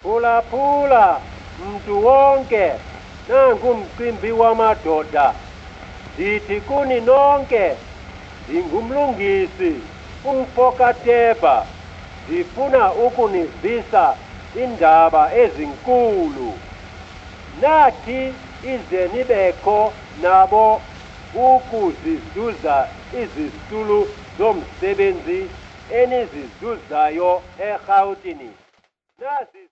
Phulaphula mntu wonke, nangumcimbi wamadoda. Ndithi kuni nonke, ndingumlungisi uMfokateba. Ndifuna ukunivisa iindaba ezinkulu. Nathi ize nibekho nabo ukuzizuza izisulu zomsebenzi enizizuzayo eRhawutini. Nazi